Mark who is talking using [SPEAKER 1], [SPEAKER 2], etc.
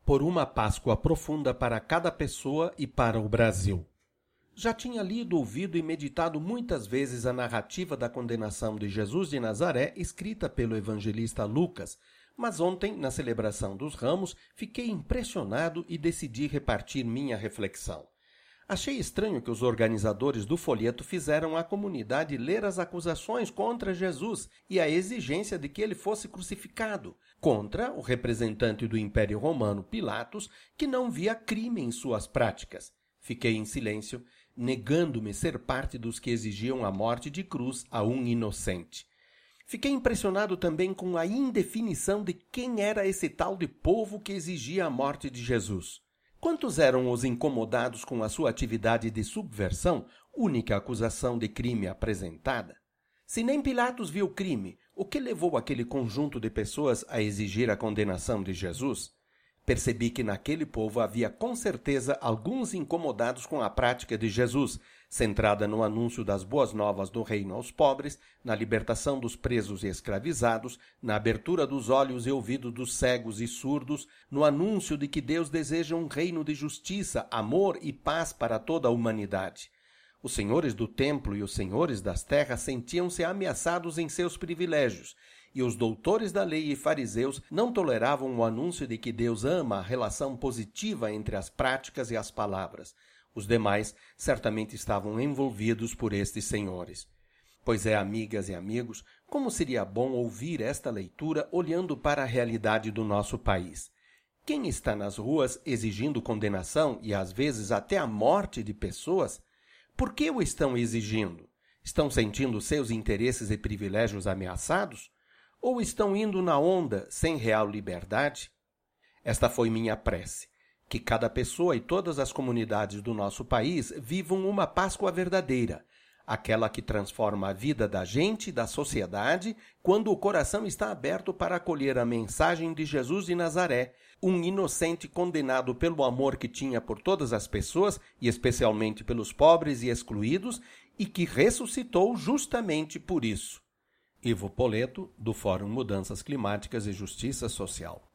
[SPEAKER 1] por uma Páscoa profunda para cada pessoa e para o Brasil. Já tinha lido, ouvido e meditado muitas vezes a narrativa da condenação de Jesus de Nazaré, escrita pelo evangelista Lucas, mas ontem, na celebração dos Ramos, fiquei impressionado e decidi repartir minha reflexão. Achei estranho que os organizadores do folheto fizeram a comunidade ler as acusações contra Jesus e a exigência de que ele fosse crucificado, contra o representante do Império Romano, Pilatos, que não via crime em suas práticas. Fiquei em silêncio, negando-me ser parte dos que exigiam a morte de cruz a um inocente. Fiquei impressionado também com a indefinição de quem era esse tal de povo que exigia a morte de Jesus. Quantos eram os incomodados com a sua atividade de subversão, única acusação de crime apresentada? Se nem Pilatos viu crime, o que levou aquele conjunto de pessoas a exigir a condenação de Jesus? Percebi que naquele povo havia com certeza alguns incomodados com a prática de Jesus, centrada no anúncio das boas novas do reino aos pobres, na libertação dos presos e escravizados, na abertura dos olhos e ouvidos dos cegos e surdos, no anúncio de que Deus deseja um reino de justiça, amor e paz para toda a humanidade. Os senhores do templo e os senhores das terras sentiam-se ameaçados em seus privilégios, e os doutores da lei e fariseus não toleravam o anúncio de que Deus ama a relação positiva entre as práticas e as palavras. Os demais certamente estavam envolvidos por estes senhores. Pois é, amigas e amigos, como seria bom ouvir esta leitura olhando para a realidade do nosso país. Quem está nas ruas exigindo condenação e às vezes até a morte de pessoas? Por que o estão exigindo? Estão sentindo seus interesses e privilégios ameaçados? Ou estão indo na onda sem real liberdade? Esta foi minha prece, que cada pessoa e todas as comunidades do nosso país vivam uma Páscoa verdadeira, aquela que transforma a vida da gente e da sociedade quando o coração está aberto para acolher a mensagem de Jesus de Nazaré, um inocente condenado pelo amor que tinha por todas as pessoas e especialmente pelos pobres e excluídos e que ressuscitou justamente por isso. Ivo Poleto, do Fórum Mudanças Climáticas e Justiça Social.